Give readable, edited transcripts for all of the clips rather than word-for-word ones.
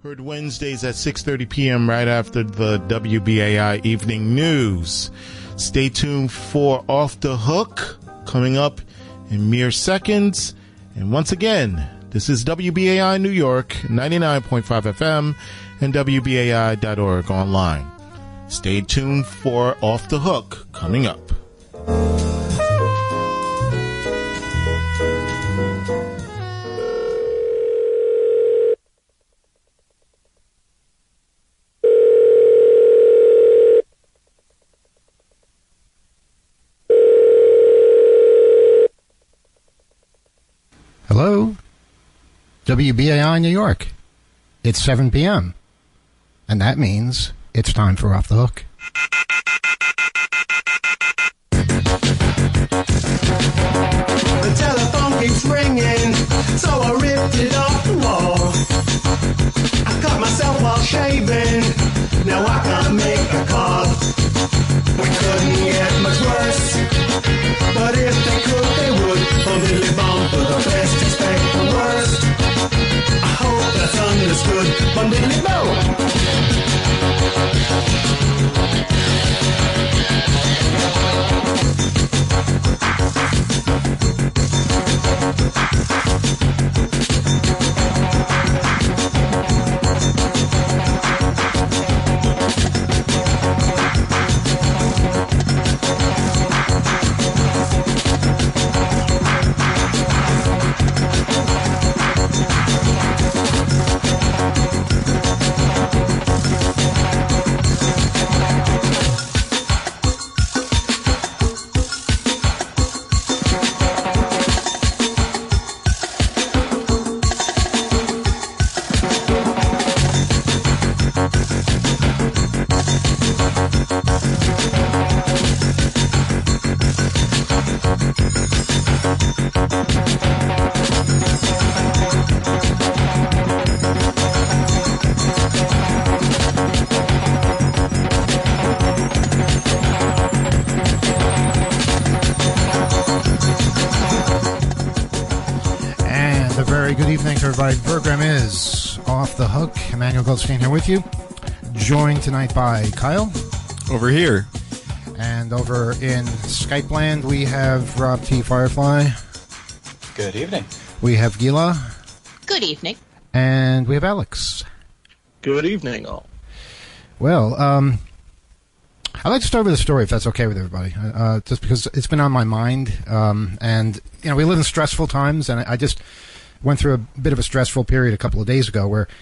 Heard Wednesdays at 6:30 p.m. right after the WBAI Evening News. Stay tuned for Off the Hook coming up in mere seconds. And once again, this is WBAI New York, 99.5 FM and WBAI.org online. Stay tuned for Off the Hook coming up. Hello, WBAI New York. It's 7 p.m. And that means it's time for Off the Hook. The telephone keeps ringing, so I ripped it off the wall. I cut myself while shaving, now I can't make a call. We couldn't get much worse, but if they could, they would. Only bomb for the best, expect the worst. I hope that's understood. Bundily Everybody, the program is Off the Hook. Emmanuel Goldstein here with you, joined tonight by Kyle. Over here. And over in Skype land, we have Rob T. Firefly. Good evening. We have Gila. Good evening. And we have Alex. Good evening, all. Well, I'd like to start with a story, if that's okay with everybody, just because it's been on my mind. And, you know, we live in stressful times, and I just went through a bit of a stressful period a couple of days ago where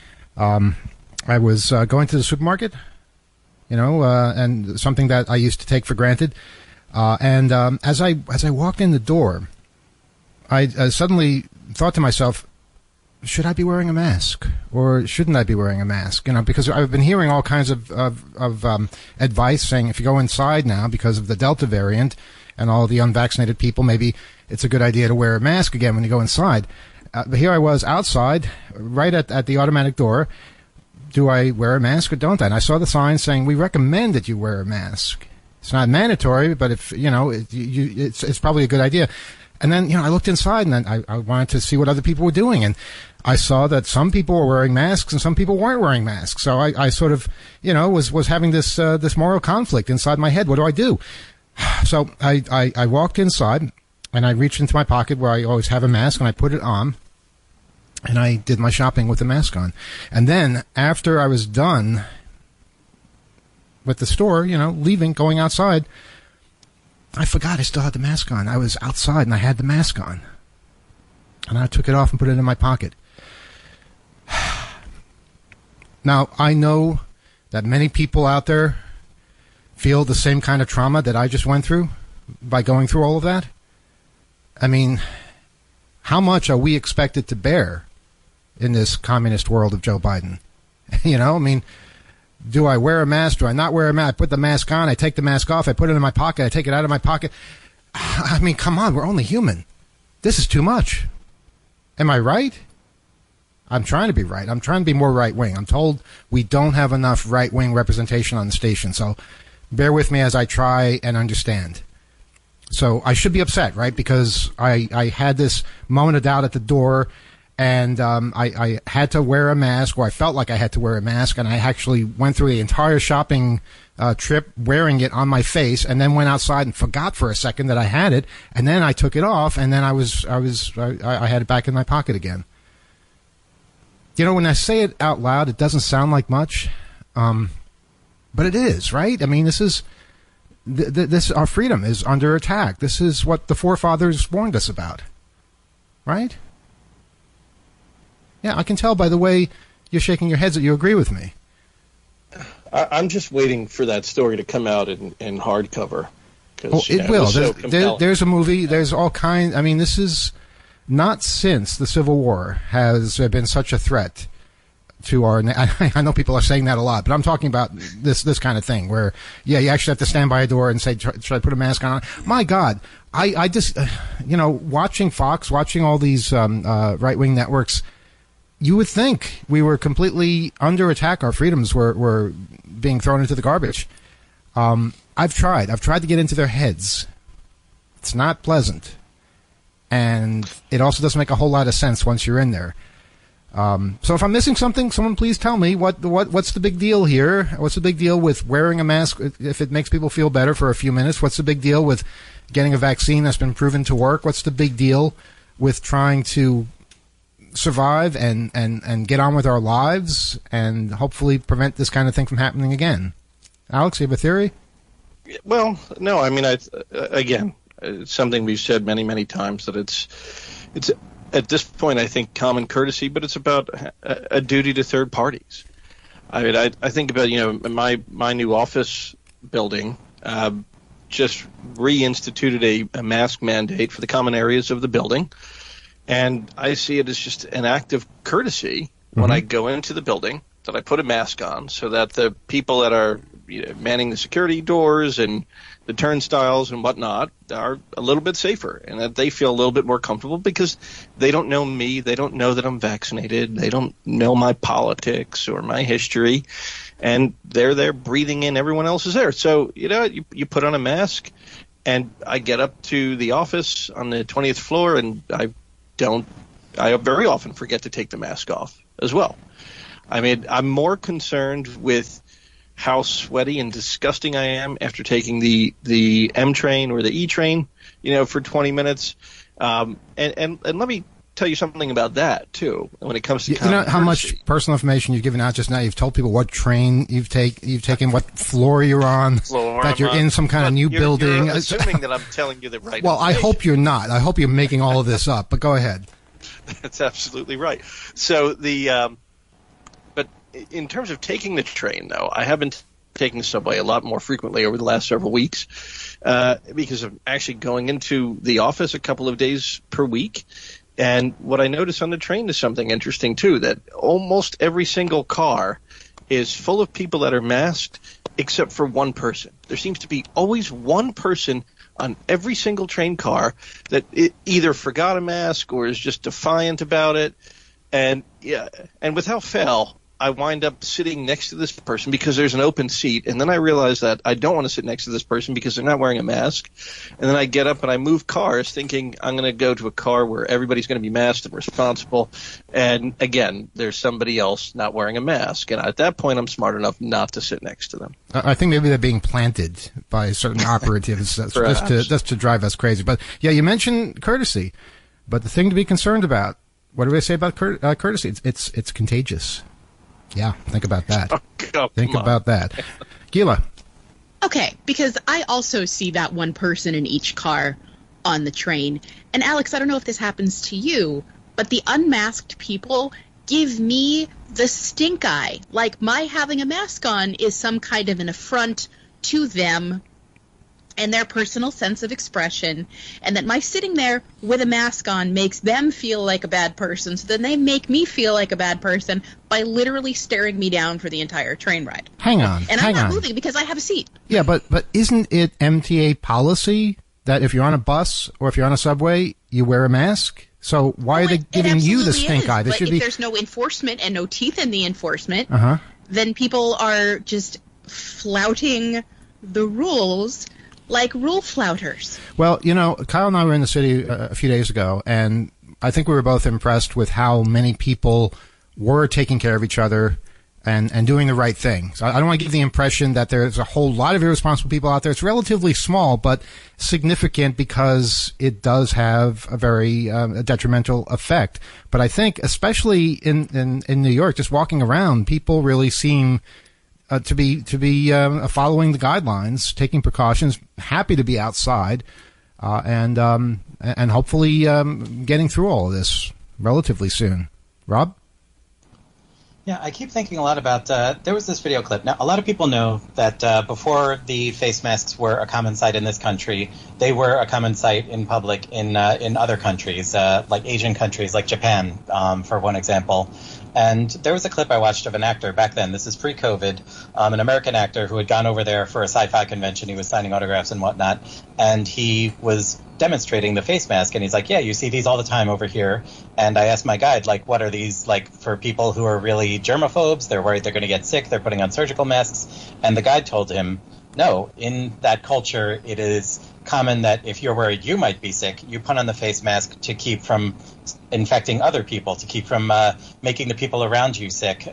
I was going to the supermarket, you know, and something that I used to take for granted. And as I walked in the door, I suddenly thought to myself, should I be wearing a mask or shouldn't I be wearing a mask? You know, because I've been hearing all kinds of advice saying if you go inside now because of the Delta variant and all the unvaccinated people, maybe it's a good idea to wear a mask again when you go inside. But here I was outside, right at the automatic door. Do I wear a mask or don't I? And I saw the sign saying, we recommend that you wear a mask. It's not mandatory, but if, you know, it's probably a good idea. And then, you know, I looked inside and then I wanted to see what other people were doing. And I saw that some people were wearing masks and some people weren't wearing masks. So I sort of, you know, was having this moral conflict inside my head. What do I do? So I walked inside and I reached into my pocket where I always have a mask and I put it on. And I did my shopping with the mask on. And then, after I was done with the store, you know, leaving, going outside, I forgot I still had the mask on. I was outside and I had the mask on. And I took it off and put it in my pocket. Now, I know that many people out there feel the same kind of trauma that I just went through by going through all of that. I mean, how much are we expected to bear in this communist world of Joe Biden? You know, I mean, do I wear a mask? Do I not wear a mask? I put the mask on. I take the mask off. I put it in my pocket. I take it out of my pocket. I mean, come on. We're only human. This is too much. Am I right? I'm trying to be right. I'm trying to be more right-wing. I'm told we don't have enough right-wing representation on the station, so bear with me as I try and understand. So I should be upset, right? Because I had this moment of doubt at the door, And I had to wear a mask, or I felt like I had to wear a mask, and I actually went through the entire shopping trip wearing it on my face, and then went outside and forgot for a second that I had it, and then I took it off, and then I had it back in my pocket again. You know, when I say it out loud, it doesn't sound like much, but it is, right? I mean, this is our freedom is under attack. This is what the forefathers warned us about, right? Yeah, I can tell by the way you're shaking your heads that you agree with me. I'm just waiting for that story to come out in hardcover. Oh, it will. There's a movie. There's all kinds. I mean, this is not since the Civil War has there been such a threat to our. I know people are saying that a lot, but I'm talking about this kind of thing where, yeah, you actually have to stand by a door and say, "Should I put a mask on?" My God, I just, watching Fox, watching all these right-wing networks. You would think we were completely under attack. Our freedoms were being thrown into the garbage. I've tried to get into their heads. It's not pleasant. And it also doesn't make a whole lot of sense once you're in there. So if I'm missing something, someone please tell me what's the big deal here? What's the big deal with wearing a mask if it makes people feel better for a few minutes? What's the big deal with getting a vaccine that's been proven to work? What's the big deal with trying to survive and get on with our lives and hopefully prevent this kind of thing from happening again? Alex, you have a theory? Well, no, I mean, again, it's something we've said many, many times that it's at this point, I think, common courtesy, but it's about a duty to third parties. I mean, I think about, my new office building just reinstituted a mask mandate for the common areas of the building. And I see it as just an act of courtesy when I go into the building that I put a mask on so that the people that are manning the security doors and the turnstiles and whatnot are a little bit safer and that they feel a little bit more comfortable because they don't know me. They don't know that I'm vaccinated. They don't know my politics or my history. And they're there breathing in everyone else is there. So, you put on a mask and I get up to the office on the 20th floor and I very often forget to take the mask off as well. I mean, I'm more concerned with how sweaty and disgusting I am after taking the M train or the E train, for 20 minutes. And let me tell you something about that too. When it comes to how much personal information you've given out just now. You've told people what train you've taken, what floor you're on, that you're in some kind of new building. You're assuming that I'm telling you the right. Well, I hope you're not. I hope you're making all of this up. But go ahead. That's absolutely right. So but in terms of taking the train, though, I have been taking the subway a lot more frequently over the last several weeks because I'm actually going into the office a couple of days per week. And what I notice on the train is something interesting, too, that almost every single car is full of people that are masked except for one person. There seems to be always one person on every single train car that either forgot a mask or is just defiant about it. And without fail, I wind up sitting next to this person because there's an open seat, and then I realize that I don't want to sit next to this person because they're not wearing a mask. And then I get up and I move cars thinking I'm going to go to a car where everybody's going to be masked and responsible. And again, there's somebody else not wearing a mask. And at that point, I'm smart enough not to sit next to them. I think maybe they're being planted by certain operatives just to drive us crazy. But yeah, you mentioned courtesy, but the thing to be concerned about, what do I say about courtesy? It's contagious. Yeah, think about that. Think about that. Gila. Okay, because I also see that one person in each car on the train. And Alex, I don't know if this happens to you, but the unmasked people give me the stink eye. Like my having a mask on is some kind of an affront to them and their personal sense of expression, and that my sitting there with a mask on makes them feel like a bad person, so then they make me feel like a bad person by literally staring me down for the entire train ride. Hang on. And I'm not moving because I have a seat. Yeah, but isn't it MTA policy that if you're on a bus or if you're on a subway, you wear a mask? So why are they giving you the stink eye? But if there's no enforcement and no teeth in the enforcement, then people are just flouting the rules like rule flouters. Well, Kyle and I were in the city a few days ago, and I think we were both impressed with how many people were taking care of each other and doing the right thing. So I don't want to give the impression that there's a whole lot of irresponsible people out there. It's relatively small, but significant because it does have a very detrimental effect. But I think, especially in New York, just walking around, people really seem to be following the guidelines, taking precautions, happy to be outside, and hopefully getting through all of this relatively soon. Rob? Yeah, I keep thinking a lot about, there was this video clip. Now, a lot of people know that before the face masks were a common sight in this country, they were a common sight in public in other countries, like Asian countries, like Japan, for one example. And there was a clip I watched of an actor back then, this is pre-COVID, an American actor who had gone over there for a sci-fi convention. He was signing autographs and whatnot, and he was demonstrating the face mask, and he's like, yeah, you see these all the time over here. And I asked my guide, like, what are these, like, for people who are really germaphobes? They're worried they're going to get sick, they're putting on surgical masks. And the guide told him, no, in that culture, it is common that if you're worried you might be sick, you put on the face mask to keep from infecting other people, to keep from making the people around you sick.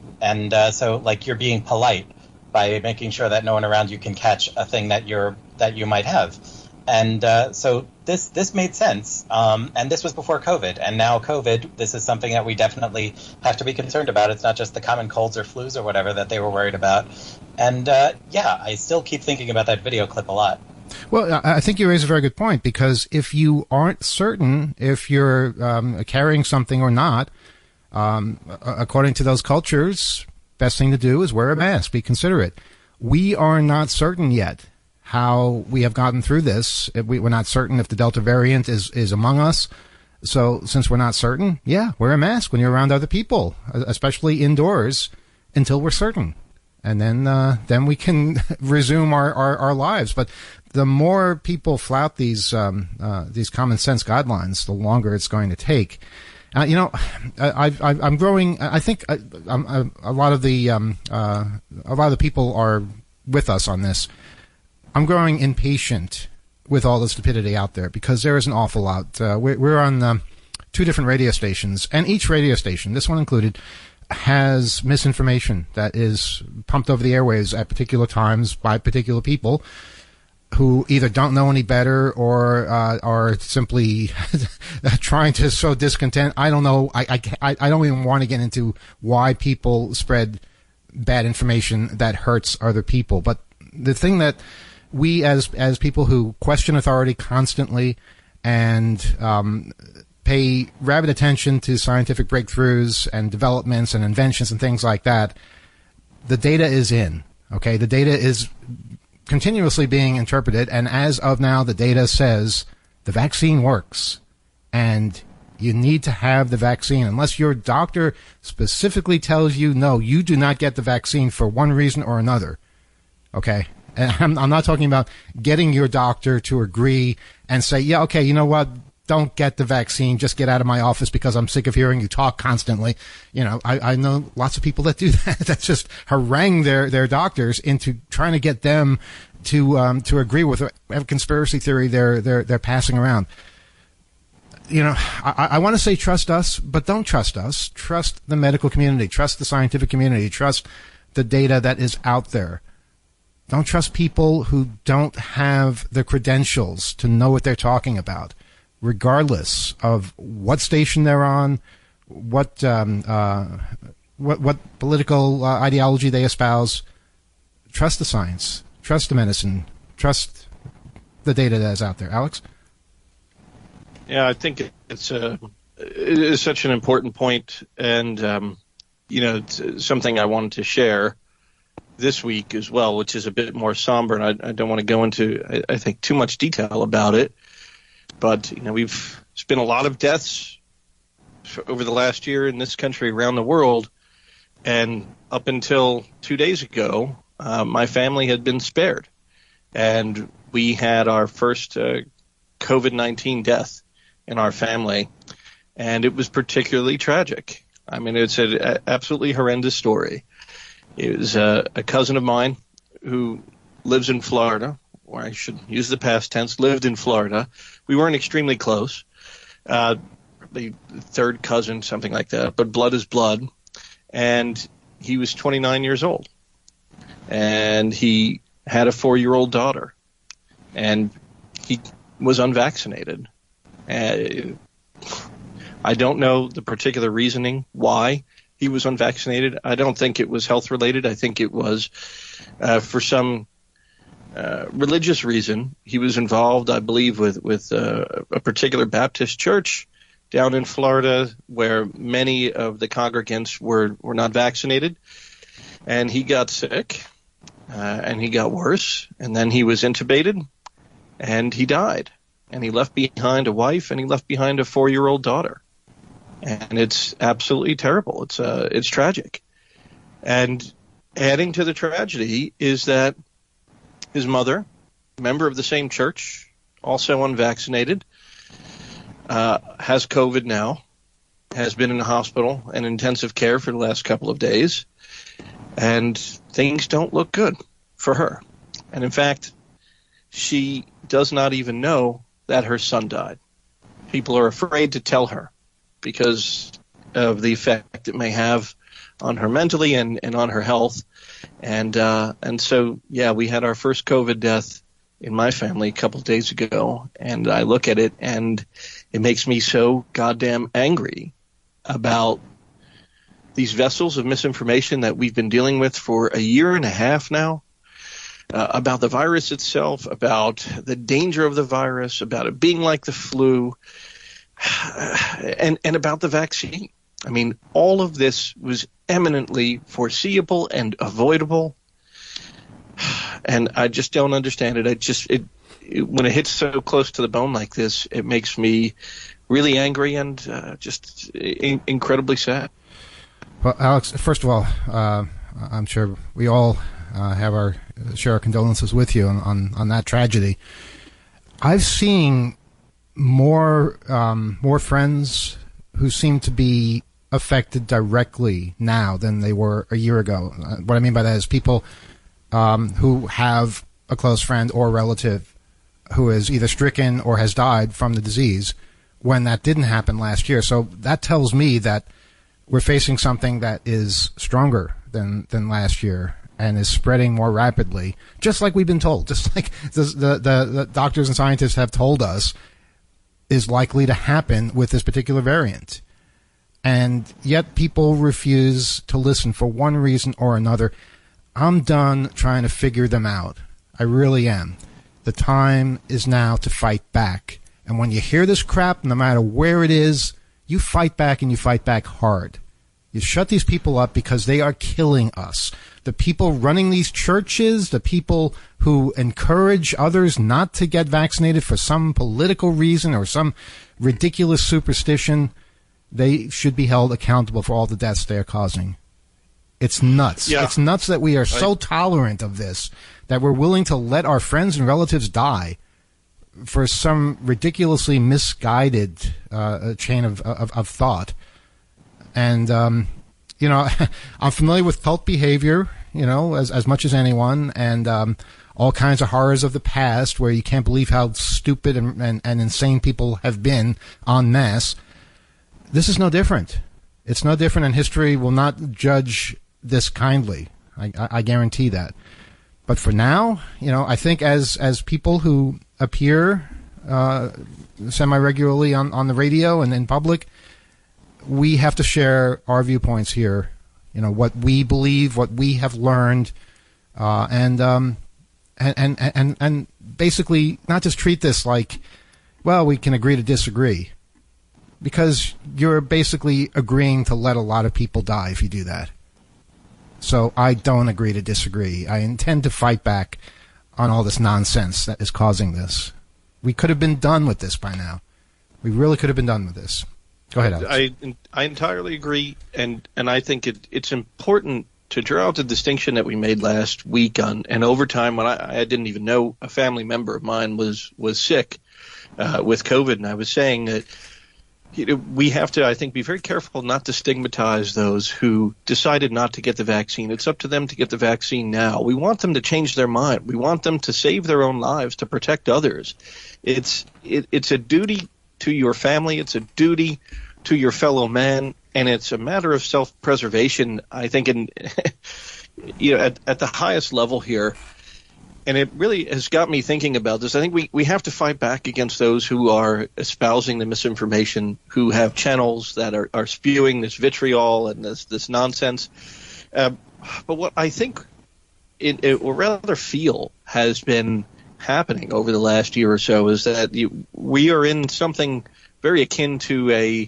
So, like, you're being polite by making sure that no one around you can catch a thing that you might have. And so this made sense. And this was before COVID. And now COVID, this is something that we definitely have to be concerned about. It's not just the common colds or flus or whatever that they were worried about. And I still keep thinking about that video clip a lot. Well, I think you raise a very good point, because if you aren't certain if you're carrying something or not, according to those cultures, best thing to do is wear a mask, be considerate. We are not certain yet how we have gotten through this. We're not certain if the Delta variant is among us. So since we're not certain, wear a mask when you're around other people, especially indoors, until we're certain. And then we can resume our lives. But the more people flout these common sense guidelines, the longer it's going to take. I'm growing. I think a lot of the people are with us on this. I'm growing impatient with all the stupidity out there, because there is an awful lot. We're on 2 different radio stations, and each radio station, this one included, has misinformation that is pumped over the airwaves at particular times by particular people who either don't know any better or are simply trying to sow discontent. I don't know. I don't even want to get into why people spread bad information that hurts other people. But the thing that we as people who question authority constantly and pay rabid attention to scientific breakthroughs and developments and inventions and things like that, the data is in. Okay, the data is continuously being interpreted, and as of now, the data says the vaccine works, and you need to have the vaccine unless your doctor specifically tells you, no, you do not get the vaccine for one reason or another. Okay? And I'm not talking about getting your doctor to agree and say, yeah, okay, you know what? Don't get the vaccine. Just get out of my office because I'm sick of hearing you talk constantly. You know, I know lots of people that do that. That's just harangue their doctors into trying to get them to agree with whatever conspiracy theory they're passing around. You know, I want to say trust us, but don't trust us. Trust the medical community. Trust the scientific community. Trust the data that is out there. Don't trust people who don't have the credentials to know what they're talking about, regardless of what station they're on, what political ideology they espouse. Trust the science. Trust the medicine. Trust the data that is out there. Alex? Yeah, I think it is such an important point, and it's something I wanted to share this week as well, which is a bit more somber, and I don't want to go into, I think, too much detail about it. But there's been a lot of deaths over the last year in this country, around the world, and up until 2 days ago, my family had been spared, and we had our first COVID-19 death in our family, and it was particularly tragic. I mean, it's an absolutely horrendous story. It was a cousin of mine who lives in Florida, or I should use the past tense, lived in Florida. We weren't extremely close, the third cousin, something like that. But blood is blood. And he was 29 years old. And he had a 4-year-old daughter. And he was unvaccinated. I don't know the particular reasoning why he was unvaccinated. I don't think it was health related. I think it was for some religious reason. He was involved, I believe, with a particular Baptist church down in Florida where many of the congregants were not vaccinated. And he got sick, and he got worse, and then he was intubated, and he died. And he left behind a wife, and he left behind a 4-year-old daughter. And it's absolutely terrible. It's tragic. And adding to the tragedy is that his mother, member of the same church, also unvaccinated, has COVID now, has been in the hospital and intensive care for the last couple of days, and things don't look good for her. And in fact, she does not even know that her son died. People are afraid to tell her because of the effect it may have on her mentally and on her health. And so, yeah, we had our first COVID death in my family a couple of days ago, and I look at it and it makes me so goddamn angry about these vessels of misinformation that we've been dealing with for a year and a half now, about the virus itself, about the danger of the virus, about it being like the flu, and about the vaccine. I mean, all of this was eminently foreseeable and avoidable, and I just don't understand it. When it hits so close to the bone like this, it makes me really angry and just incredibly sad. Well, Alex, first of all, I'm sure we all share our condolences with you on that tragedy. I've seen more friends who seem to be affected directly now than they were a year ago. What I mean by that is people who have a close friend or relative who is either stricken or has died from the disease when that didn't happen last year. So that tells me that we're facing something that is stronger than last year and is spreading more rapidly, just like we've been told, just like the doctors and scientists have told us is likely to happen with this particular variant. And yet people refuse to listen for one reason or another. I'm done trying to figure them out. I really am. The time is now to fight back. And when you hear this crap, no matter where it is, you fight back, and you fight back hard. You shut these people up because they are killing us. The people running these churches, the people who encourage others not to get vaccinated for some political reason or some ridiculous superstition, they should be held accountable for all the deaths they are causing. It's nuts. Yeah. It's nuts that we are so tolerant of this, that we're willing to let our friends and relatives die for some ridiculously misguided chain of thought. And, I'm familiar with cult behavior, as much as anyone, and all kinds of horrors of the past where you can't believe how stupid and insane people have been en masse. This is no different. It's no different, and history will not judge this kindly. I guarantee that. But for now, I think as people who appear semi-regularly on the radio and in public, we have to share our viewpoints here. What we believe, what we have learned, and basically not just treat this like, well, we can agree to disagree, because you're basically agreeing to let a lot of people die if you do that. So I don't agree to disagree. I intend to fight back on all this nonsense that is causing this. We could have been done with this by now. We really could have been done with this. Go ahead, Alex. I entirely agree, and I think it's important to draw out the distinction that we made last week on and overtime when I didn't even know a family member of mine was sick with COVID, and I was saying that we have to, I think, be very careful not to stigmatize those who decided not to get the vaccine. It's up to them to get the vaccine now. We want them to change their mind. We want them to save their own lives, to protect others. It's a duty to your family. It's a duty to your fellow man, and it's a matter of self-preservation, I think, at the highest level here. And it really has got me thinking about this. I think we have to fight back against those who are espousing the misinformation, who have channels that are spewing this vitriol and this nonsense. But what I think, or rather feel, has been happening over the last year or so is that we are in something very akin to a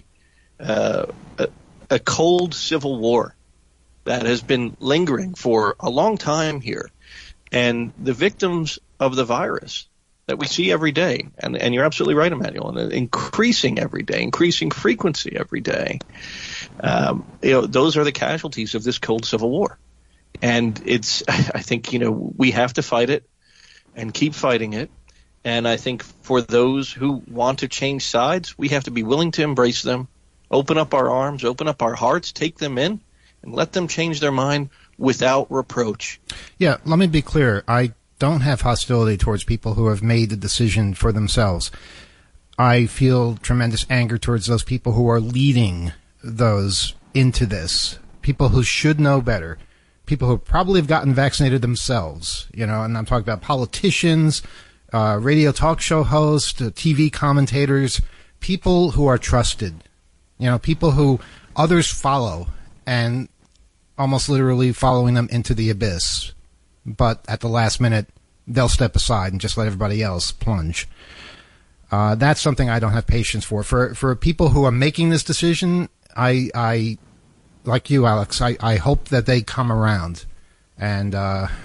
cold civil war that has been lingering for a long time here. And the victims of the virus that we see every day, and you're absolutely right, Emmanuel, and increasing every day, increasing frequency every day, those are the casualties of this cold civil war. And I think, we have to fight it and keep fighting it. And I think for those who want to change sides, we have to be willing to embrace them, open up our arms, open up our hearts, take them in, and let them change their mind without reproach. Yeah, let me be clear. I don't have hostility towards people who have made the decision for themselves. I feel tremendous anger towards those people who are leading those into this, people who should know better, people who probably have gotten vaccinated themselves, and I'm talking about politicians, radio talk show hosts, TV commentators, people who are trusted, people who others follow and almost literally following them into the abyss. But at the last minute, they'll step aside and just let everybody else plunge. That's something I don't have patience for. For people who are making this decision, I like you, Alex, I hope that they come around. And,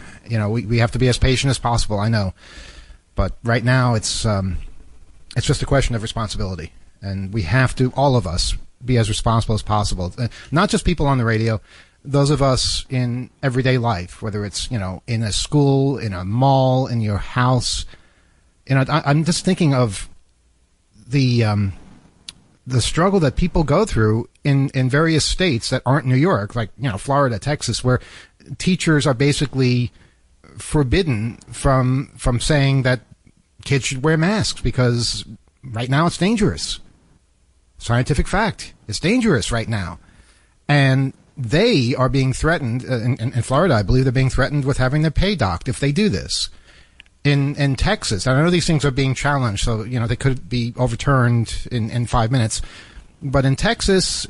we have to be as patient as possible, I know. But right now, it's just a question of responsibility. And we have to, all of us, be as responsible as possible. Not just people on the radio, those of us in everyday life, whether it's, in a school, in a mall, in your house. I'm just thinking of the struggle that people go through in various states that aren't New York, like, Florida, Texas, where teachers are basically forbidden from saying that kids should wear masks because right now it's dangerous. Scientific fact. It's dangerous right now. And they are being threatened, in Florida, I believe they're being threatened with having their pay docked if they do this. In Texas, I know these things are being challenged, so, they could be overturned in 5 minutes. But in Texas,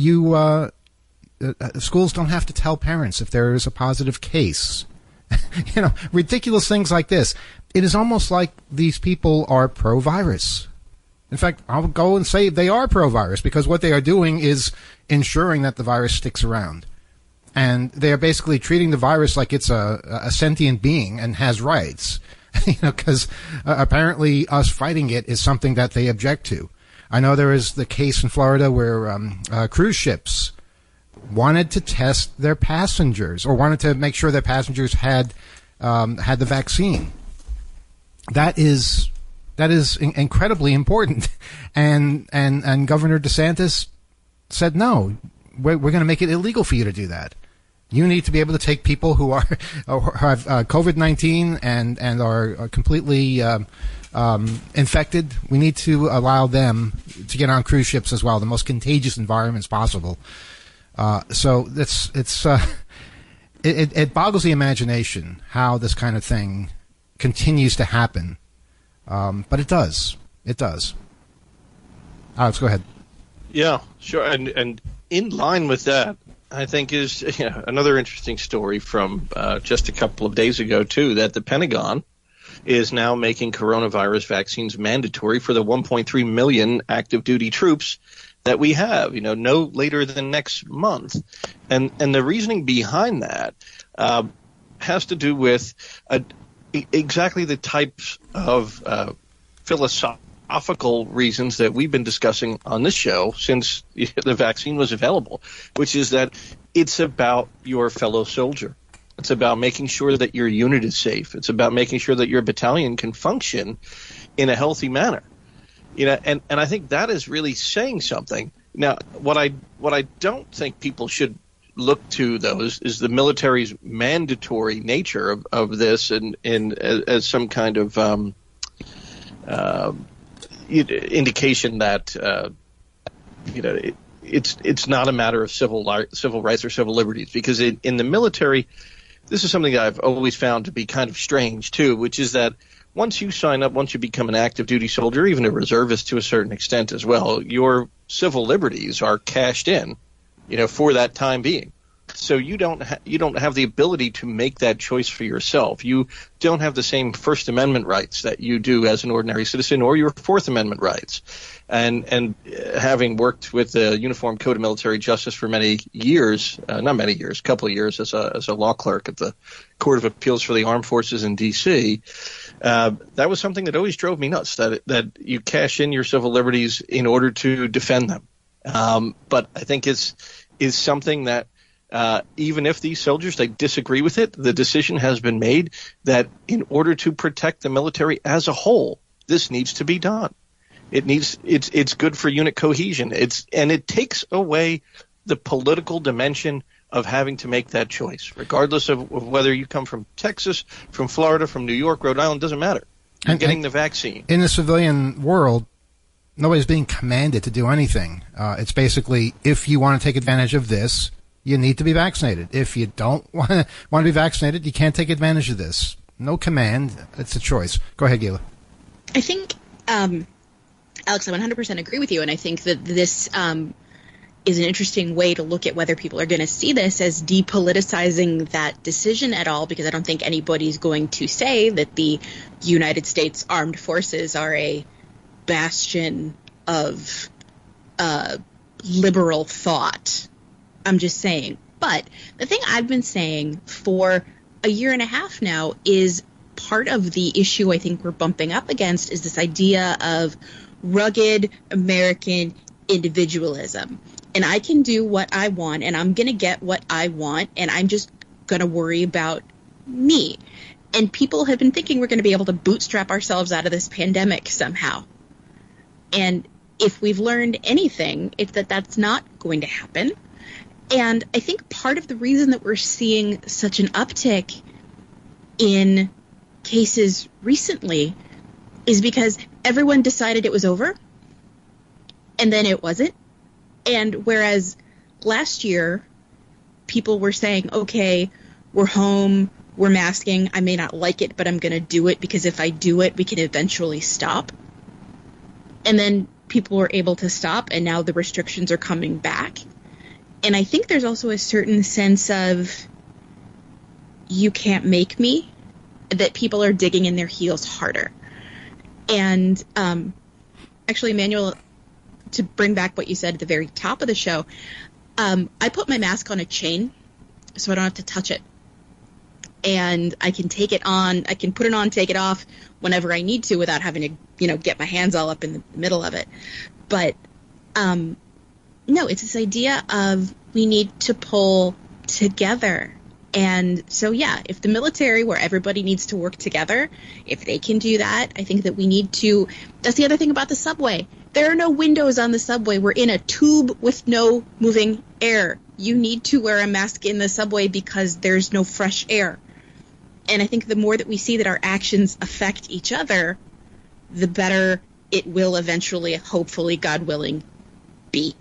schools don't have to tell parents if there is a positive case. Ridiculous things like this. It is almost like these people are pro-virus. In fact, I'll go and say they are pro-virus because what they are doing is ensuring that the virus sticks around. And they are basically treating the virus like it's a sentient being and has rights. Because apparently us fighting it is something that they object to. I know there is the case in Florida where cruise ships wanted to test their passengers or wanted to make sure their passengers had the vaccine. That is incredibly important. And Governor DeSantis said, no, we're going to make it illegal for you to do that. You need to be able to take people who have COVID-19 and are completely infected. We need to allow them to get on cruise ships as well, the most contagious environments possible. So it boggles the imagination how this kind of thing continues to happen. But it does. It does. Alex, go ahead. Yeah, sure. And in line with that, I think is another interesting story from just a couple of days ago, too, that the Pentagon is now making coronavirus vaccines mandatory for the 1.3 million active duty troops that we have, no later than next month. And the reasoning behind that has to do with exactly the types of philosophical reasons that we've been discussing on this show since the vaccine was available, which is that it's about your fellow soldier. It's about making sure that your unit is safe. It's about making sure that your battalion can function in a healthy manner. And I think that is really saying something. Now, what I don't think people should look to, though, is the military's mandatory nature of this and as some kind of indication that it's not a matter of civil rights or civil liberties, because in the military, this is something that I've always found to be kind of strange too, which is that once you sign up, once you become an active duty soldier, even a reservist to a certain extent as well, your civil liberties are cashed in, for that time being. So you don't have the ability to make that choice for yourself. You don't have the same First Amendment rights that you do as an ordinary citizen, or your Fourth Amendment rights. And having worked with the Uniform Code of Military Justice for many years, a couple of years as a law clerk at the Court of Appeals for the Armed Forces in D.C., that was something that always drove me nuts, that you cash in your civil liberties in order to defend them. But I think is something that even if these soldiers, they disagree with it, the decision has been made that in order to protect the military as a whole, this needs to be done. It's good for unit cohesion. And it takes away the political dimension of having to make that choice, regardless of whether you come from Texas, from Florida, from New York, Rhode Island, doesn't matter. You're getting the vaccine. In the civilian world, nobody's being commanded to do anything. It's basically, if you want to take advantage of this, you need to be vaccinated. If you don't want to be vaccinated, you can't take advantage of this. No command. It's a choice. Go ahead, Gila. I think, Alex, I 100% agree with you, and I think that this is an interesting way to look at whether people are going to see this as depoliticizing that decision at all, because I don't think anybody's going to say that the United States Armed Forces are a bastion of liberal thought. I'm just saying. But the thing I've been saying for a year and a half now is part of the issue I think we're bumping up against is this idea of rugged American individualism. And I can do what I want, and I'm going to get what I want, and I'm just going to worry about me. And people have been thinking we're going to be able to bootstrap ourselves out of this pandemic somehow. And if we've learned anything, it's that that's not going to happen. And I think part of the reason that we're seeing such an uptick in cases recently is because everyone decided it was over, and then it wasn't. And whereas last year people were saying, okay, we're home, we're masking, I may not like it, but I'm going to do it because if I do it, we can eventually stop. And then people were able to stop, and now the restrictions are coming back. And I think there's also a certain sense of you can't make me, that people are digging in their heels harder. And actually, Emmanuel, to bring back what you said at the very top of the show, I put my mask on a chain so I don't have to touch it. And I can take it on, I can put it on, take it off whenever I need to without having to, get my hands all up in the middle of it. But no, it's this idea of we need to pull together. And so, yeah, if the military, where everybody needs to work together, if they can do that, I think that we need to. That's the other thing about the subway. There are no windows on the subway. We're in a tube with no moving air. You need to wear a mask in the subway because there's no fresh air. And I think the more that we see that our actions affect each other, the better it will eventually, hopefully, God willing, be.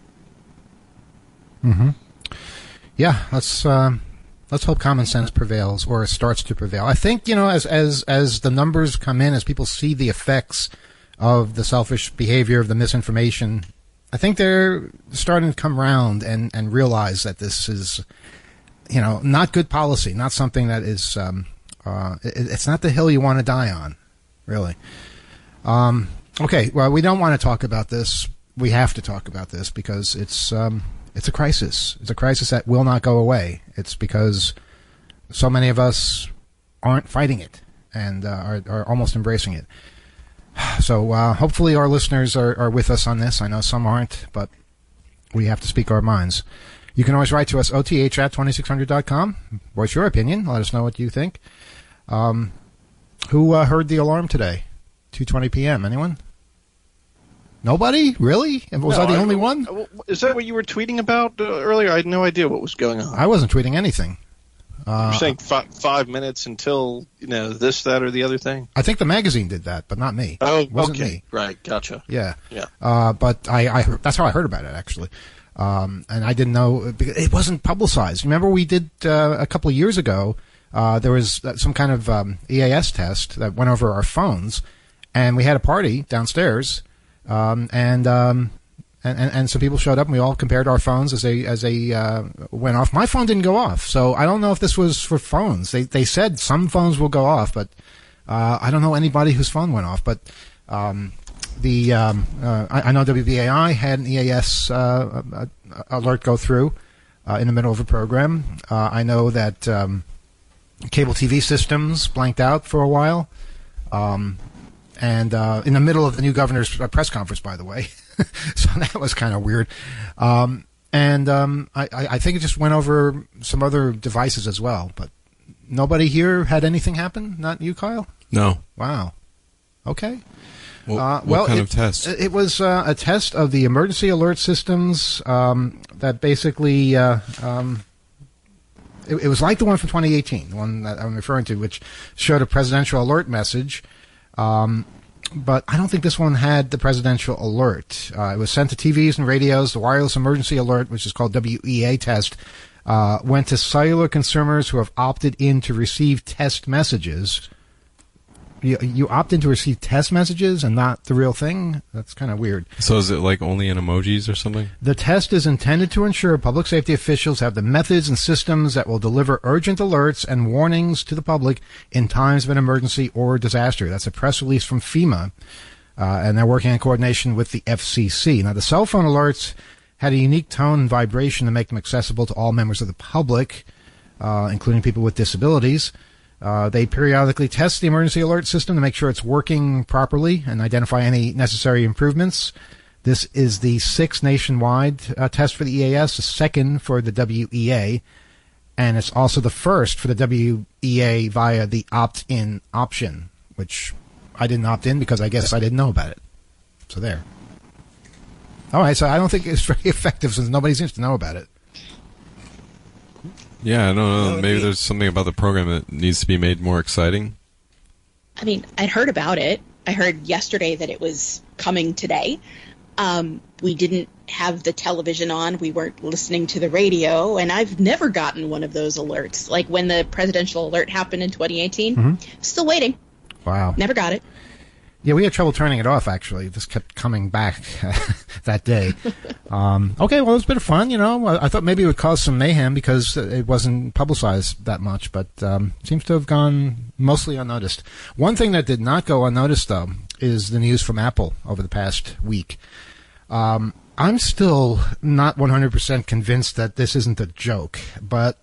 Mm-hmm. Yeah, let's hope common sense prevails, or starts to prevail. I think, as the numbers come in, as people see the effects of the selfish behavior, of the misinformation, I think they're starting to come around and realize that this is, not good policy, not something that is, it's not the hill you want to die on, really. Okay, well, we don't want to talk about this. We have to talk about this because it's a crisis. It's a crisis that will not go away. It's because so many of us aren't fighting it and are almost embracing it. So hopefully our listeners are with us on this. I know some aren't, but we have to speak our minds. You can always write to us, oth@2600.com. Voice your opinion. Let us know what you think. Who heard the alarm today? 2:20 p.m. Anyone? Nobody? Really? Was I the only one? Is that what you were tweeting about earlier? I had no idea what was going on. I wasn't tweeting anything. You're saying 5 minutes until, this, that, or the other thing? I think the magazine did that, but not me. Oh, it wasn't okay. me. Right, gotcha. Yeah. Yeah. But I heard, that's how I heard about it, actually. And I didn't know, it wasn't publicized. Remember we did a couple of years ago, there was some kind of EAS test that went over our phones, and we had a party downstairs, and some people showed up, and we all compared our phones as they went off. My phone didn't go off, so I don't know if this was for phones. They said some phones will go off, but I don't know anybody whose phone went off. But I know WBAI had an EAS alert go through in the middle of a program. I know that cable TV systems blanked out for a while, and in the middle of the new governor's press conference, by the way. So that was kind of weird. I think it just went over some other devices as well. But nobody here had anything happen? Not you, Kyle? No. Wow. Okay. What kind of test? It was a test of the emergency alert systems that basically it was like the one from 2018, the one that I'm referring to, which showed a presidential alert message. But I don't think this one had the presidential alert. It was sent to TVs and radios. The wireless emergency alert, which is called WEA test, went to cellular consumers who have opted in to receive test messages. You opt in to receive test messages and not the real thing? That's kind of weird. So is it like only in emojis or something? The test is intended to ensure public safety officials have the methods and systems that will deliver urgent alerts and warnings to the public in times of an emergency or disaster. That's a press release from FEMA, and they're working in coordination with the FCC. Now, the cell phone alerts had a unique tone and vibration to make them accessible to all members of the public, including people with disabilities. They periodically test the emergency alert system to make sure it's working properly and identify any necessary improvements. This is the 6th nationwide test for the EAS, the 2nd for the WEA, and it's also the 1st for the WEA via the opt-in option, which I didn't opt in because I guess I didn't know about it. So there. All right, so I don't think it's very effective since nobody seems to know about it. Yeah, I don't know. Maybe there's something about the program that needs to be made more exciting. I mean, I'd heard about it. I heard yesterday that it was coming today. We didn't have the television on. We weren't listening to the radio. And I've never gotten one of those alerts. Like when the presidential alert happened in 2018. Still waiting. Wow. Never got it. Yeah, we had trouble turning it off, actually. It just kept coming back that day. Okay, well, it was a bit of fun, I thought maybe it would cause some mayhem because it wasn't publicized that much, but seems to have gone mostly unnoticed. One thing that did not go unnoticed, though, is the news from Apple over the past week. I'm still not 100% convinced that this isn't a joke, but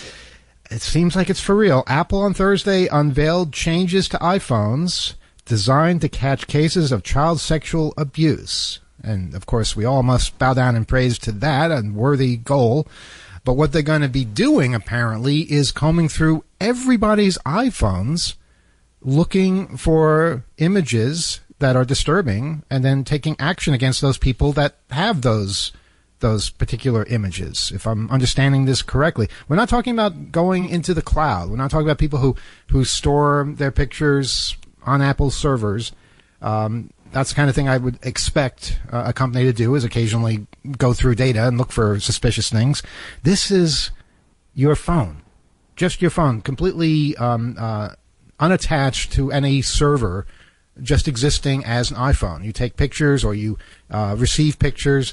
it seems like it's for real. Apple on Thursday unveiled changes to iPhones designed to catch cases of child sexual abuse. And, of course, we all must bow down in praise to that, a worthy goal. But what they're going to be doing, apparently, is combing through everybody's iPhones, looking for images that are disturbing, and then taking action against those people that have those particular images, if I'm understanding this correctly. We're not talking about going into the cloud. We're not talking about people who store their pictures on Apple's servers. That's the kind of thing I would expect a company to do, is occasionally go through data and look for suspicious things. This is your phone. Just your phone, completely unattached to any server, just existing as an iPhone. You take pictures or you receive pictures.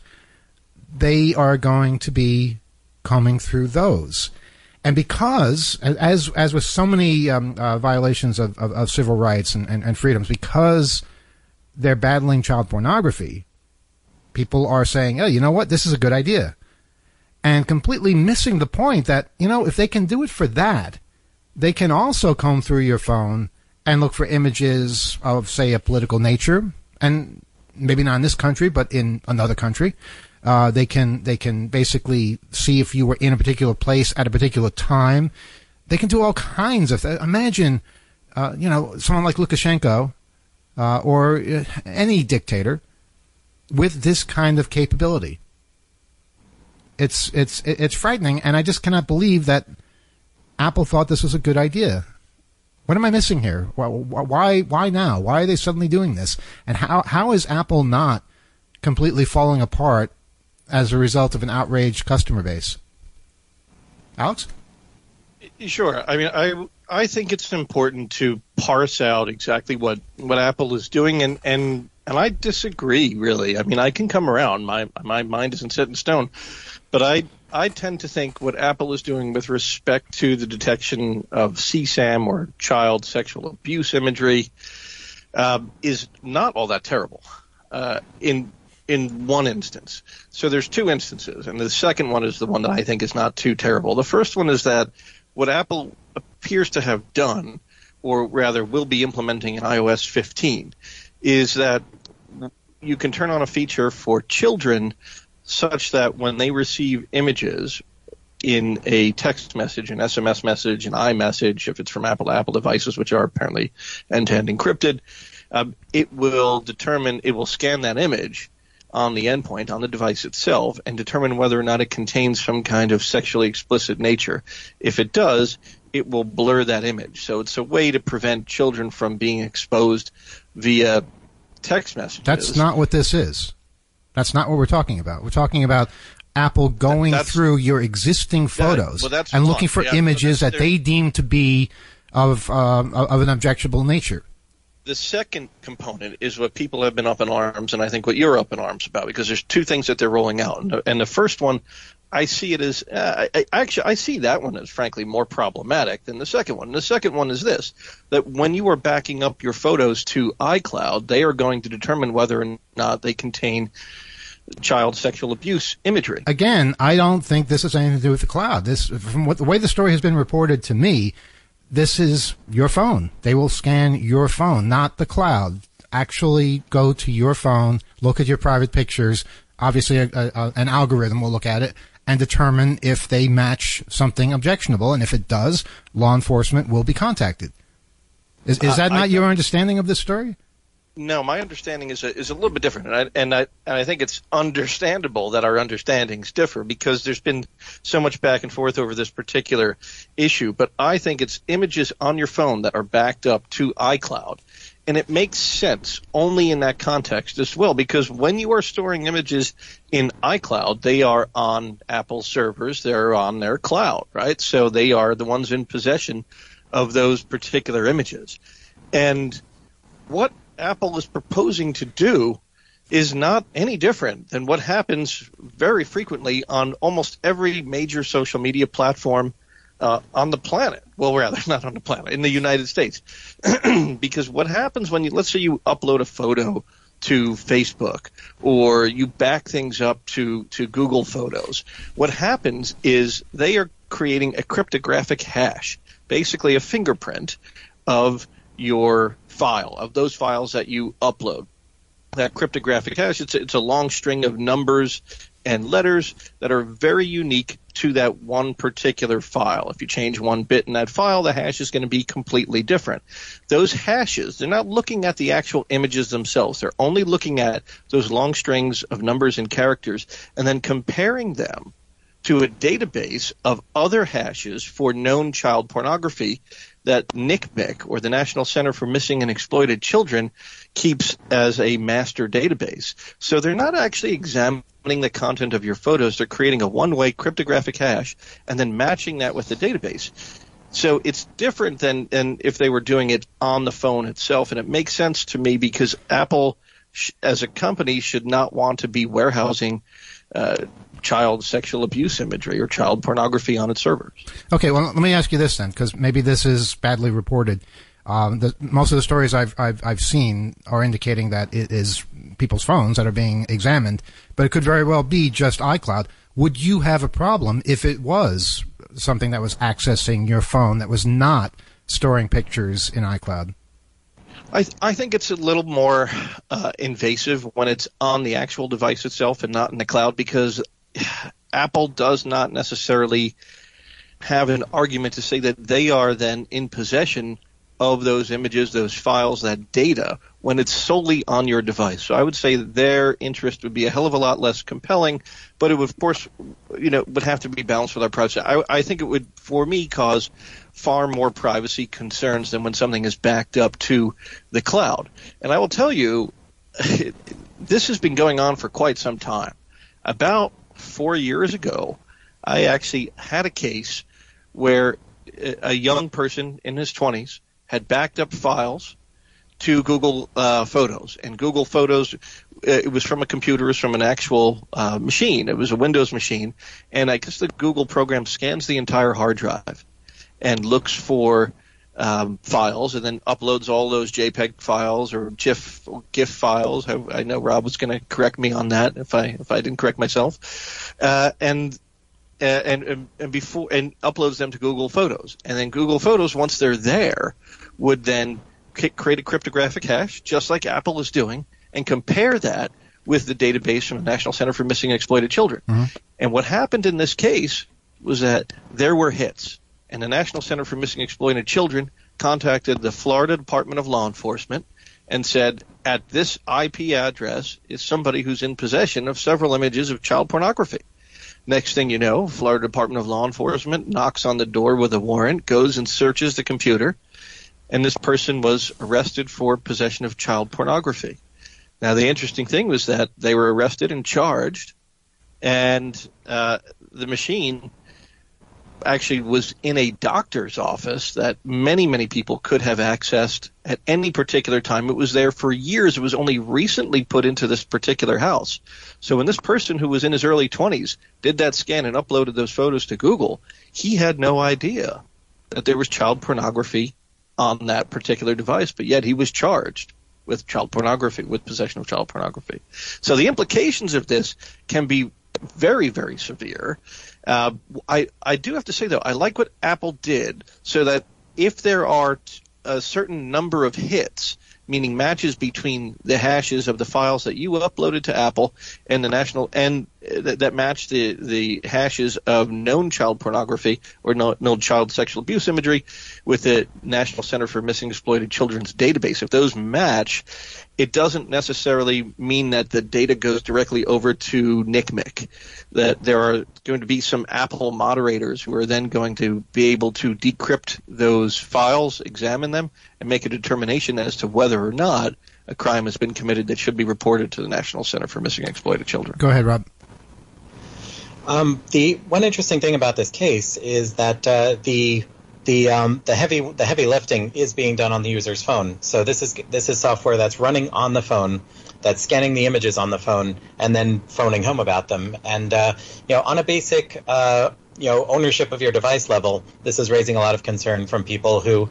They are going to be combing through those. And because, as with so many violations of civil rights and freedoms, because they're battling child pornography, people are saying, oh, you know what, this is a good idea. And completely missing the point that, if they can do it for that, they can also comb through your phone and look for images of, say, a political nature, and maybe not in this country, but in another country. They can basically see if you were in a particular place at a particular time. They can do all kinds of things. Imagine, someone like Lukashenko or any dictator with this kind of capability. It's frightening, and I just cannot believe that Apple thought this was a good idea. What am I missing here? Why now? Why are they suddenly doing this? And how is Apple not completely falling apart as a result of an outraged customer base? Alex? Sure. I mean, I think it's important to parse out exactly what Apple is doing, and I disagree, really. I mean, I can come around. My mind isn't set in stone. But I tend to think what Apple is doing with respect to the detection of CSAM, or child sexual abuse imagery, is not all that terrible in one instance. So there's two instances, and the second one is the one that I think is not too terrible. The first one is that what Apple appears to have done, or rather will be implementing in iOS 15, is that you can turn on a feature for children such that when they receive images in a text message, an SMS message, an iMessage, if it's from Apple to Apple devices, which are apparently end-to-end encrypted, it will scan that image on the endpoint, on the device itself, and determine whether or not it contains some kind of sexually explicit nature. If it does, it will blur that image. So it's a way to prevent children from being exposed via text messages. That's not what this is. That's not what we're talking about. We're talking about Apple going through your existing photos and looking for images that they deem to be of an objectionable nature. The second component is what people have been up in arms, and I think what you're up in arms about, because there's two things that they're rolling out. And the first one, I see it as I see that one as frankly more problematic than the second one. And the second one is this, that when you are backing up your photos to iCloud, they are going to determine whether or not they contain child sexual abuse imagery. Again, I don't think this has anything to do with the cloud. This, from the way the story has been reported to me, this is your phone. They will scan your phone, not the cloud. Actually go to your phone, look at your private pictures. Obviously, an algorithm will look at it and determine if they match something objectionable. And if it does, law enforcement will be contacted. Is that not your understanding of this story? No, my understanding is a little bit different, and I think it's understandable that our understandings differ because there's been so much back and forth over this particular issue. But I think it's images on your phone that are backed up to iCloud, and it makes sense only in that context as well, because when you are storing images in iCloud, they are on Apple servers, they're on their cloud, right? So they are the ones in possession of those particular images, and what Apple is proposing to do is not any different than what happens very frequently on almost every major social media platform on the planet. Well, rather, not on the planet, in the United States. Because what happens when let's say you upload a photo to Facebook or you back things up to Google Photos, what happens is they are creating a cryptographic hash, basically a fingerprint of your file, of those files that you upload. That cryptographic hash, it's a long string of numbers and letters that are very unique to that one particular file. If you change one bit in that file, the hash is going to be completely different. Those hashes, they're not looking at the actual images themselves. They're only looking at those long strings of numbers and characters and then comparing them to a database of other hashes for known child pornography that NCMEC, or the National Center for Missing and Exploited Children, keeps as a master database. So they're not actually examining the content of your photos. They're creating a one-way cryptographic hash and then matching that with the database. So it's different than if they were doing it on the phone itself, and it makes sense to me because Apple, as a company, should not want to be warehousing child sexual abuse imagery or child pornography on its servers. Okay, well, let me ask you this then, because maybe this is badly reported. Most of the stories I've seen are indicating that it is people's phones that are being examined, but it could very well be just iCloud. Would you have a problem if it was something that was accessing your phone that was not storing pictures in iCloud? I think it's a little more invasive when it's on the actual device itself and not in the cloud, because Apple does not necessarily have an argument to say that they are then in possession of those images, those files, that data, when it's solely on your device. So I would say that their interest would be a hell of a lot less compelling, but it would, of course, would have to be balanced with our privacy. I think it would, for me, cause far more privacy concerns than when something is backed up to the cloud. And I will tell you, this has been going on for quite some time. About 4 years ago, I actually had a case where a young person in his 20s had backed up files to Google Photos. And Google Photos, it was from a computer, it was from an actual machine. It was a Windows machine. And I guess the Google program scans the entire hard drive and looks for files and then uploads all those JPEG files or GIF files. I know Rob was going to correct me on that if I didn't correct myself. And uploads them to Google Photos. And then Google Photos, once they're there, would then create a cryptographic hash, just like Apple is doing, and compare that with the database from the National Center for Missing and Exploited Children. Mm-hmm. And what happened in this case was that there were hits. And the National Center for Missing and Exploited Children contacted the Florida Department of Law Enforcement and said, at this IP address is somebody who's in possession of several images of child pornography. Next thing you know, Florida Department of Law Enforcement knocks on the door with a warrant, goes and searches the computer, and this person was arrested for possession of child pornography. Now, the interesting thing was that they were arrested and charged, and the machine actually was in a doctor's office that many, many people could have accessed at any particular time. It was there for years. It was only recently put into this particular house. So when this person who was in his early 20s did that scan and uploaded those photos to Google, he had no idea that there was child pornography on that particular device, but yet he was charged with child pornography, with possession of child pornography. So the implications of this can be very, very severe. I do have to say, though, I like what Apple did so that if there are a certain number of hits, meaning matches between the hashes of the files that you uploaded to Apple and the national and that match the hashes of known child pornography or known child sexual abuse imagery with the National Center for Missing and Exploited Children's database. If those match, it doesn't necessarily mean that the data goes directly over to NCMEC, that there are going to be some Apple moderators who are then going to be able to decrypt those files, examine them, and make a determination as to whether or not a crime has been committed that should be reported to the National Center for Missing and Exploited Children. Go ahead, Rob. The one interesting thing about this case is that the heavy lifting is being done on the user's phone. So this is software that's running on the phone, that's scanning the images on the phone, and then phoning home about them. And on a basic ownership of your device level, this is raising a lot of concern from people who,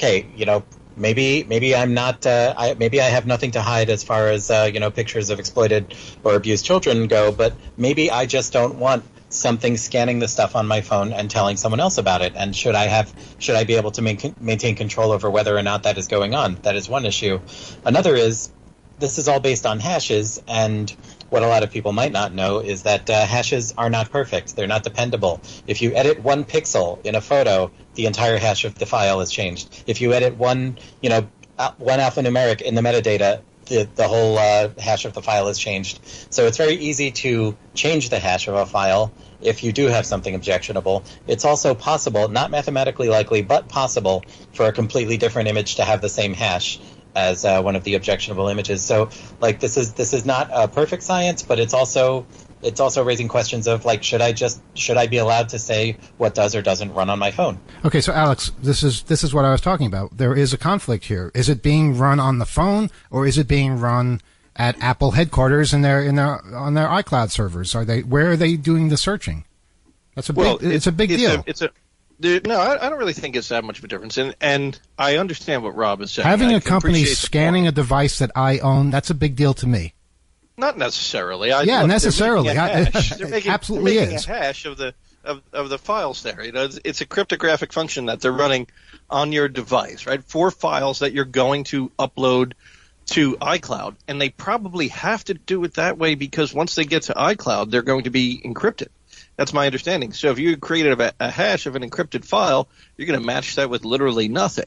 maybe I'm not. Maybe I have nothing to hide as far as pictures of exploited or abused children go, but maybe I just don't want something scanning the stuff on my phone and telling someone else about it. And should I be able to maintain control over whether or not that is going on? That is one issue. Another is this is all based on hashes, and what a lot of people might not know is that hashes are not perfect. They're not dependable. If you edit one pixel in a photo, the entire hash of the file is changed. If you edit one alphanumeric in the metadata, the whole hash of the file is changed. So it's very easy to change the hash of a file if you do have something objectionable. It's also possible, not mathematically likely, but possible for a completely different image to have the same hash as one of the objectionable images. So, this is not a perfect science, but it's also raising questions of should I be allowed to say what does or doesn't run on my phone? Okay, so Alex, this is what I was talking about. There is a conflict here. Is it being run on the phone, or is it being run at Apple headquarters on their iCloud servers? Where are they doing the searching? It's a big deal. No, I don't really think it's that much of a difference, and I understand what Rob is saying. Having a company scanning a device that I own, that's a big deal to me. Not necessarily. Necessarily. They're making Absolutely a hash of the files there. It's a cryptographic function that they're running on your device, right? For files that you're going to upload to iCloud, and they probably have to do it that way because once they get to iCloud, they're going to be encrypted. That's my understanding. So if you created a hash of an encrypted file, you're going to match that with literally nothing.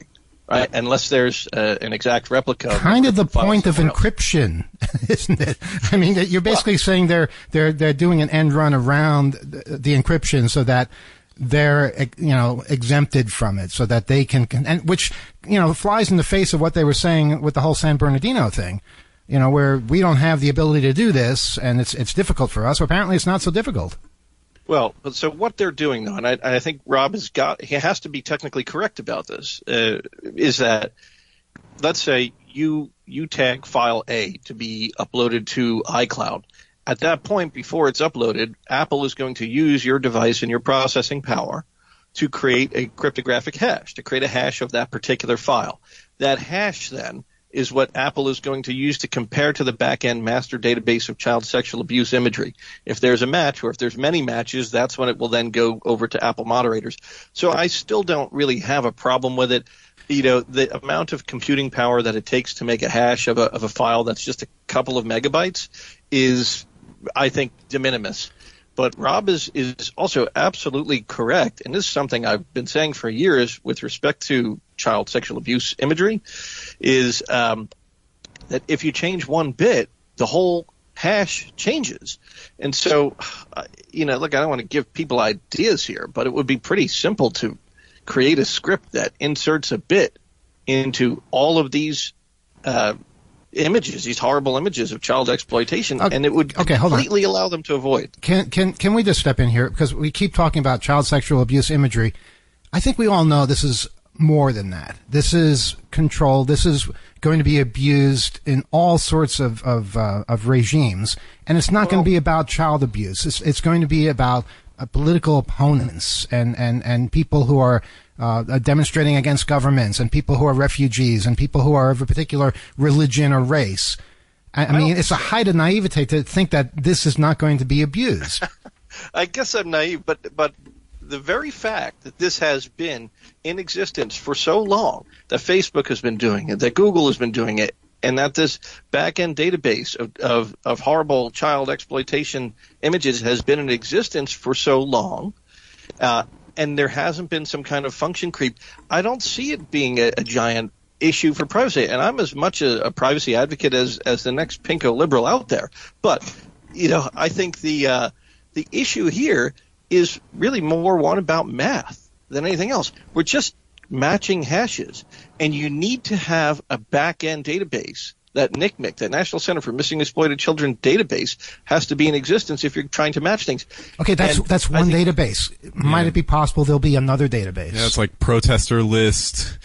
right? Unless there's an exact replica. Kind of the point of encryption, isn't it? I mean, you're basically saying they're doing an end run around the encryption so that they're, exempted from it, so that they can, and which, flies in the face of what they were saying with the whole San Bernardino thing, where we don't have the ability to do this, and it's difficult for us. Apparently, it's not so difficult. Well, so what they're doing, though, and I think Rob he has to be technically correct about this, is that, let's say you tag file A to be uploaded to iCloud. At that point, before it's uploaded, Apple is going to use your device and your processing power to create a cryptographic hash, to create a hash of that particular file. That hash, then, is what Apple is going to use to compare to the back-end master database of child sexual abuse imagery. If there's a match, or if there's many matches, that's when it will then go over to Apple moderators. So I still don't really have a problem with it. The amount of computing power that it takes to make a hash of a file that's just a couple of megabytes is, I think, de minimis. But Rob is also absolutely correct, and this is something I've been saying for years with respect to child sexual abuse imagery, is that if you change one bit, the whole hash changes. And so, look, I don't want to give people ideas here, but it would be pretty simple to create a script that inserts a bit into all of these images, these horrible images of child exploitation, and it would completely allow them to avoid. Can we just step in here, because we keep talking about child sexual abuse imagery? I think we all know this is more than that. This is controlled. This is going to be abused in all sorts of regimes, and it's not going to be about child abuse. It's going to be about political opponents and people who are demonstrating against governments, and people who are refugees, and people who are of a particular religion or race. I mean, it's a height of naivete to think that this is not going to be abused. I guess I'm naive, but the very fact that this has been in existence for so long, that Facebook has been doing it, that Google has been doing it, and that this back-end database of horrible child exploitation images has been in existence for so long, and there hasn't been some kind of function creep, I don't see it being a giant issue for privacy. And I'm as much a privacy advocate as the next pinko liberal out there. But, I think the issue here is really more one about math than anything else. We're just matching hashes, and you need to have a back-end database. That NCMEC, that National Center for Missing and Exploited Children database, has to be in existence if you're trying to match things. Okay, that's one database. Might it be possible there'll be another database? Yeah, it's like protester list.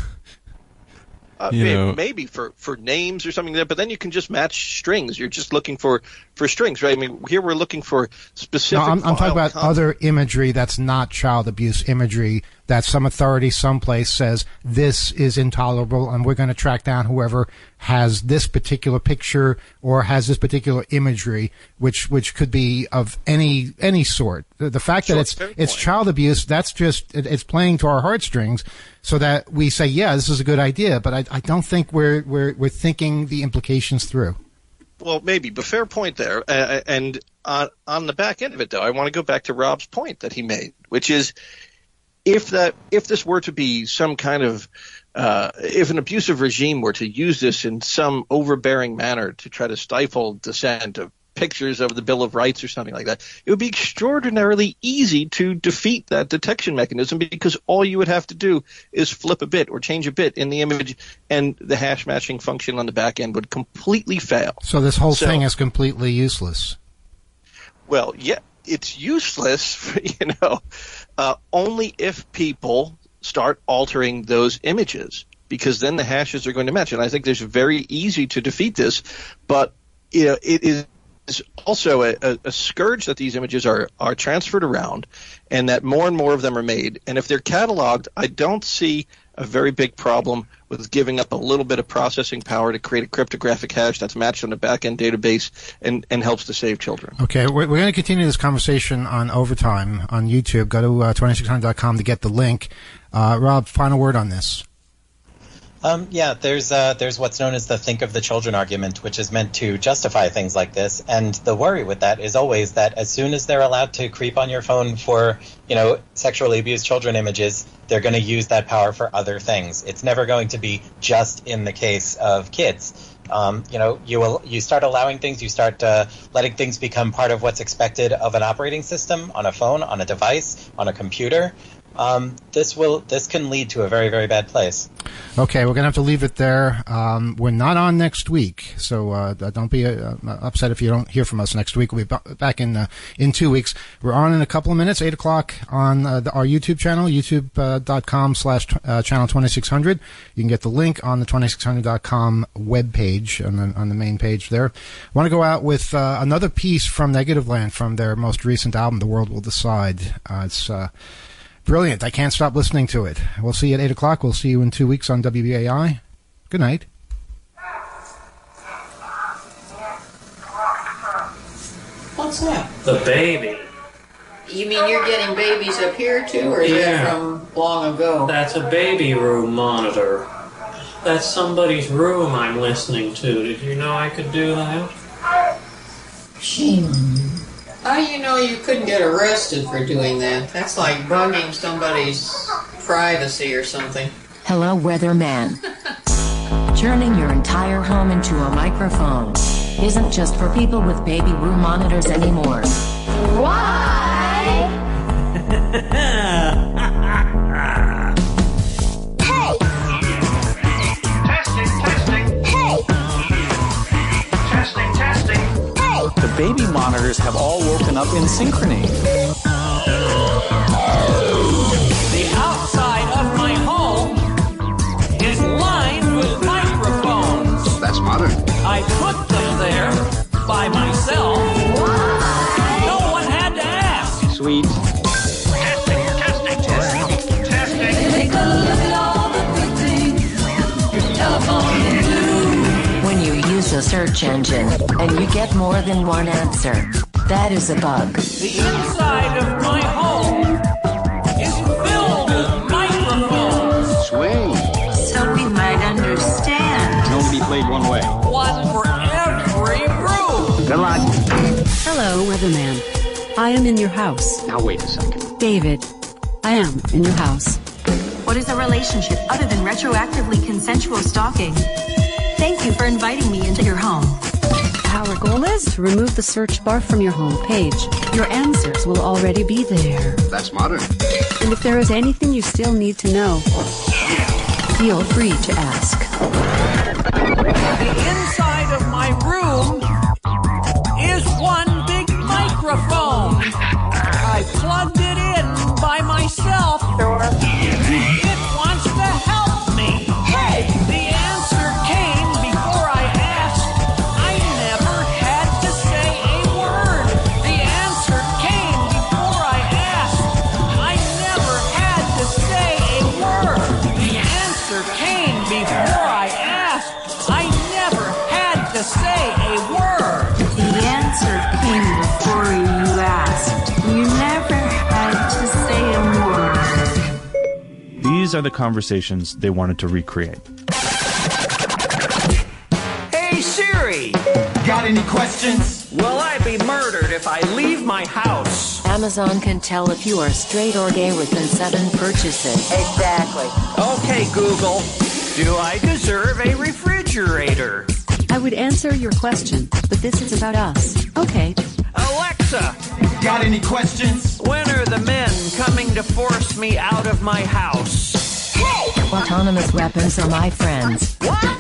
Maybe for names or something there, but then you can just match strings. You're just looking for strings, right? I mean, here we're looking for specific. No, I'm talking about other imagery that's not child abuse imagery, that some authority someplace says this is intolerable, and we're going to track down whoever has this particular picture or has this particular imagery, which could be of any sort. The fact that it's child abuse, that's just it's playing to our heartstrings, so that we say, yeah, this is a good idea, but I don't think we're thinking the implications through. Well, maybe, but fair point there. And on the back end of it, though, I want to go back to Rob's point that he made, which is if this were to be some kind of if an abusive regime were to use this in some overbearing manner to try to stifle dissent of pictures of the Bill of Rights or something like that, it would be extraordinarily easy to defeat that detection mechanism, because all you would have to do is flip a bit or change a bit in the image, and the hash matching function on the back end would completely fail. So this whole thing is completely useless. Well, yeah, it's useless, only if people start altering those images, because then the hashes are going to match. And I think there's very easy to defeat this, but it is also a scourge that these images are transferred around, and that more and more of them are made. And if they're cataloged, I don't see a very big problem with giving up a little bit of processing power to create a cryptographic hash that's matched on a back-end database and helps to save children. Okay, we're going to continue this conversation on Overtime on YouTube. Go to 2600.com to get the link. Rob, final word on this. Yeah, there's what's known as the think of the children argument, which is meant to justify things like this. And the worry with that is always that as soon as they're allowed to creep on your phone for, sexually abused children images, they're going to use that power for other things. It's never going to be just in the case of kids. You start allowing things, you start letting things become part of what's expected of an operating system on a phone, on a device, on a computer. This can lead to a very, very bad place. Okay, we're going to have to leave it there. We're not on next week, so don't be upset if you don't hear from us next week. We'll be back in 2 weeks. We're on in a couple of minutes, 8 o'clock on our YouTube channel, youtube.com/channel 2600. You can get the link on the 2600.com webpage on the main page there. I want to go out with another piece from Negativland from their most recent album, The World Will Decide. It's brilliant. I can't stop listening to it. We'll see you at 8 o'clock. We'll see you in 2 weeks on WBAI. Good night. What's that? The baby. You mean you're getting babies up here too, or is that from long ago? That's a baby room monitor. That's somebody's room I'm listening to. Did you know I could do that? Shame on you. How do you know you couldn't get arrested for doing that? That's like bugging somebody's privacy or something. Hello, weatherman. Turning your entire home into a microphone isn't just for people with baby room monitors anymore. Why? Hey! Testing. Hey! Testing. Hey! The baby monitors have all woken up in synchrony. The outside of my home is lined with microphones. That's modern. I put them there by myself. Why? No one had to ask. Sweet. Testing. Take a look at all the good things your telephone can do. When you use a search engine and you get more than one answer, that is a bug. The inside of my home is filled with microphones. Swing. So we might understand. Can only be played one way. One for every room. Good luck. Hello, weatherman. I am in your house. Now wait a second. David, I am in your house. What is a relationship other than retroactively consensual stalking? Thank you for inviting me into your home. Our goal is to remove the search bar from your home page. Your answers will already be there. That's modern. And if there is anything you still need to know, feel free to ask. The inside of my room is one big microphone. I plugged it in by myself. It wants to help me. Hey! The answer came before I asked. I never had to say a word. The answer came before I asked. I never had to say a word. The answer came before I asked. I never had to say a word. The answer came before you asked. You never had to say a word. These are the conversations they wanted to recreate. Hey Siri, Got any questions? will I be murdered if I leave my house? Amazon can tell if you are straight or gay within 7 purchases. Exactly. Okay, Google. Do I deserve a refrigerator? I would answer your question, but this is about us. Okay. Alexa, Got any questions? when are the men coming to force me out of my house? Hey! Autonomous weapons are my friends.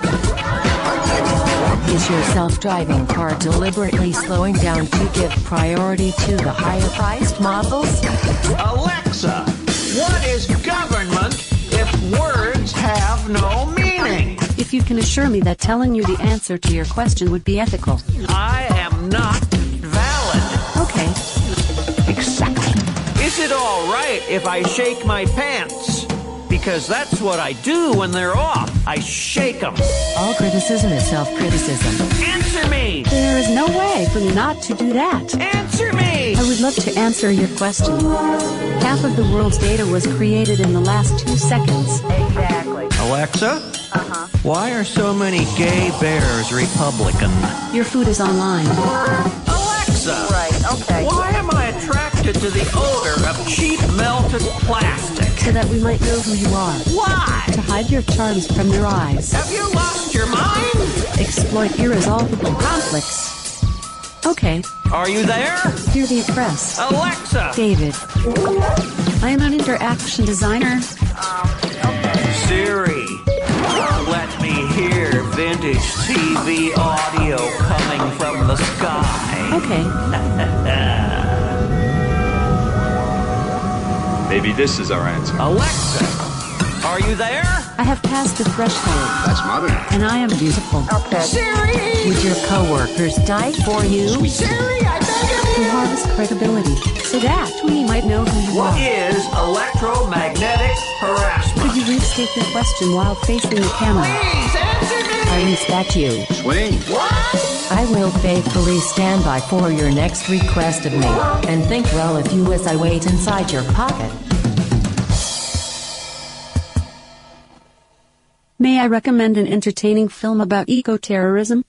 Is your self-driving car deliberately slowing down to give priority to the higher-priced models? Alexa, what is government if words have no meaning? If you can assure me that telling you the answer to your question would be ethical. I am not valid. Okay. Exactly. Is it all right if I shake my pants? Because that's what I do when they're off. I shake them. All criticism is self-criticism. Answer me! There is no way for me not to do that. Answer me! I would love to answer your question. Half of the world's data was created in the last 2 seconds. Exactly. Alexa, Alexa, why are so many gay bears Republican? Your food is online. Alexa, why am I attracted to the odor of cheap melted plastic? So that we might know who you are. Why? To hide your charms from their eyes. Have you lost your mind? Exploit irresolvable conflicts. Okay. Are you there? Hear the oppressed. Alexa! David. I am an interaction designer. Siri, let me hear vintage TV audio coming from the sky. Okay. Maybe this is our answer. Alexa, are you there? I have passed the threshold. That's modern. And I am beautiful. Okay. Siri! Would your coworkers die for you? Siri, I beg of To you! harvest credibility, so that we might know who you What are. is electromagnetic harassment? Could you restate your question while facing the camera? Please answer me! I respect you. Swing. What? I will faithfully stand by for your next request of me, and think well of you as I wait inside your pocket. May I recommend an entertaining film about eco-terrorism?